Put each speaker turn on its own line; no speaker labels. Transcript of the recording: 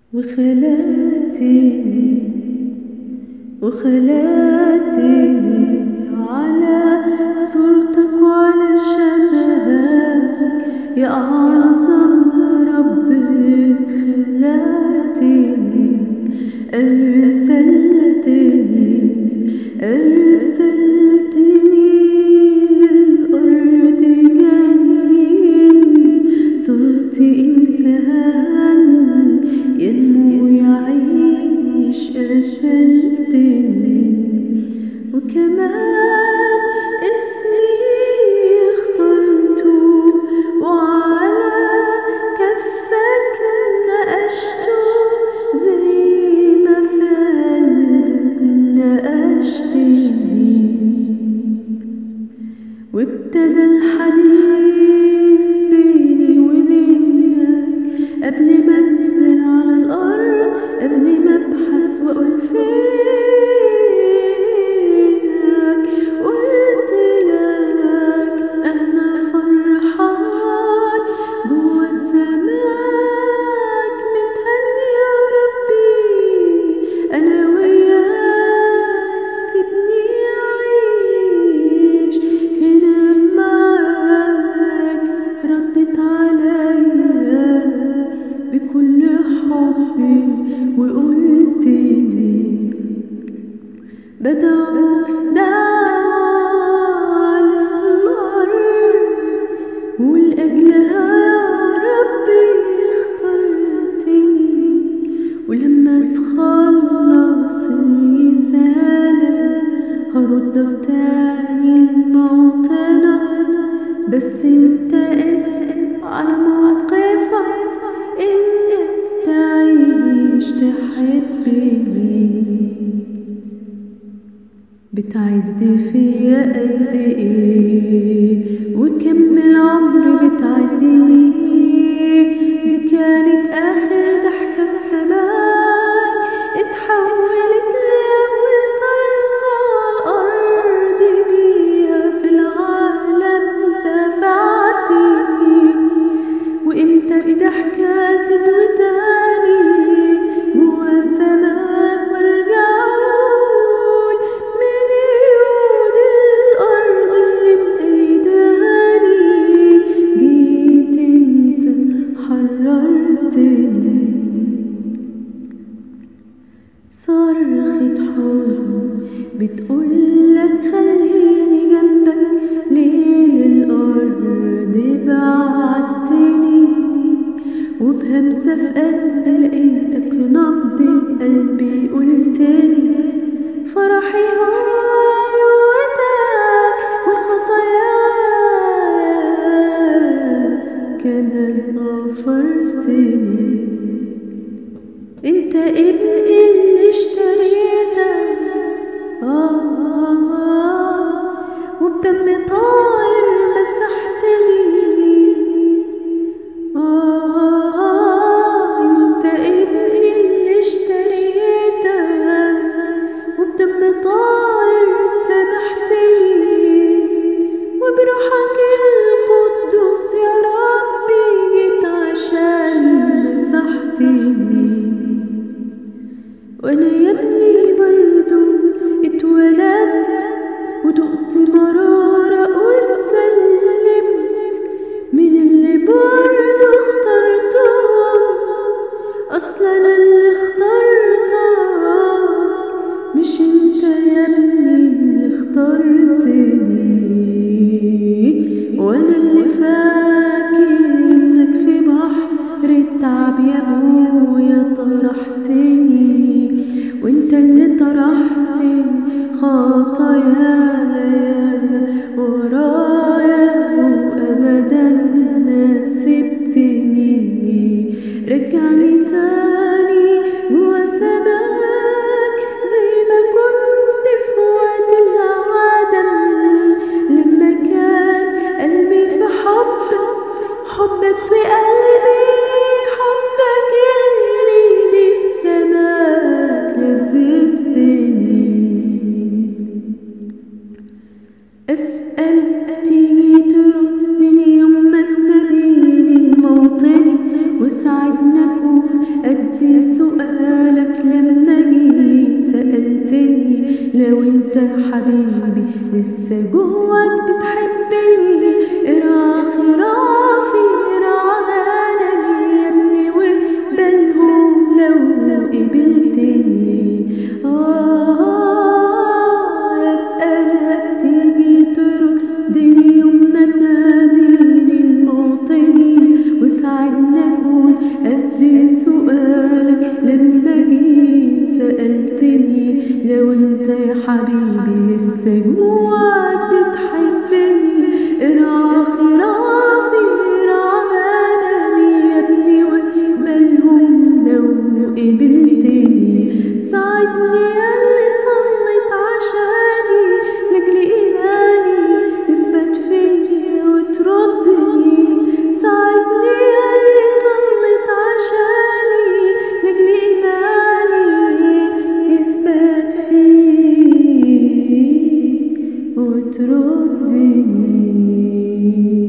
وخلقتني على صورتك وعلى شبهك يا أعظم رب. خلقتني أرسلتني للأرض جنين صرت إنسان ينمو يعيش. أرسلتني وكمان اسمي اخترته وعلى كفك نقشته زي ما في قلبك نقشتني. وابتدى الحديث بيني وبينك قبل ما انزل على الأرض، قبل ما ابحث واقول فينك. قلت لك انا فرحان جوا سماك متهني يا ربي، انا وياك سيبني اعيش هنا معاك. ردت عليا بكل حبي وقلت لي بدعوك دعوة على الأرض، ولأجلها يا ربي اخترتني. ولما تخلص الرسالة هردك تاني لموطنك، بس انت اسأل على موقفك انك تعيش تحبني. بتعد فيا قد ايه وكم العمر بتعدني. دي كانت اخر ضحكة في سماك اتحولت لأول صرخة عالأرض بيها في العالم دفعتني. وامتى الضحكة تدوي تاني جوا سماك وارجع اقول من ايود الارض اللي بايداني جيت انت حررتني. صرخة حزن بتقولك خليني جنبك ليه للأرض بعدتني. وبهمسة في قلبي لقيتك في نبض قلبي قلتلي فرحي هو عودك والخطايا كمان غفرتلي. انت ابني اللي اشتريتك وبدم طاهر مسحتني. انت ابني اللي اشتريتك وبدم طاهر سامحتني. وبروحك القدوس يا ربي جيت عشان مسحتني. وانا يا ابني برضو اتولدت ودقت مرارة واتسلمت من اللي برضو اخترتهم. اصلا انا اللي اخترتك مش انت يا ابني اللي اخترتني. وانا اللي فاكر انك في بحر التعب يا ابويا طرحتني، وانت اللي طرحت خطاياي ورايا وابدا ما سبتني. رجعني تاني جوا سماك زي ما كنت في وقت العدم، لما كان قلبي في حبك في قلبي، حبك اللي بالسماك لذذتني. أسأل تيجي تردني يوم ما تناديني لموطني وساعدني أكون قد لو انت حبيبي لسه جواك بتحبني ارعى خرافي ارعى غنمي يا ابني وقبلهم لو قبلتني. أسألك تيجي تردني يوم ما تناديني المعطني وساعدني أكون قد سؤالك لما جيت سألتني لو انت يا حبيبي لسه جواك بتحبني ارعى خرافي ارعى غنمي يا ابني وقبلهم لو قبلتني. ساعدني ياللي صليت عشاني لاجل ايماني اثبت فيا وتردني. ساعدني ياللي صليت عشاني لاجل ايماني اثبت فيا وتردني.